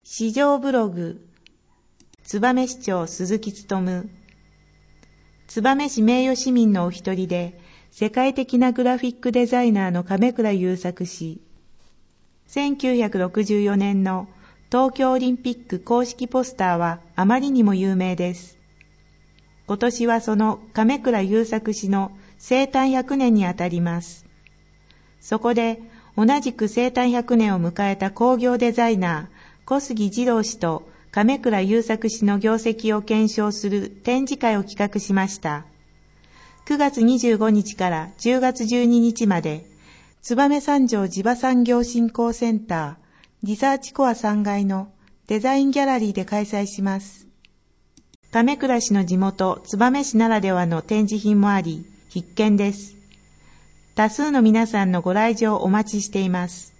市場ブログ、燕市長鈴木勉。燕市名誉市民のお一人で、世界的なグラフィックデザイナーの亀倉優作氏。1964年の東京オリンピック公式ポスターはあまりにも有名です。今年はその亀倉優作氏の生誕100年にあたります。そこで同じく生誕100年を迎えた工業デザイナー小杉二郎氏と亀倉優作氏の業績を検証する展示会を企画しました。9月25日から10月12日まで、燕三条地場産業振興センターリサーチコア3階のデザインギャラリーで開催します。亀倉氏の地元燕市ならではの展示品もあり必見です。多数の皆さんのご来場お待ちしています。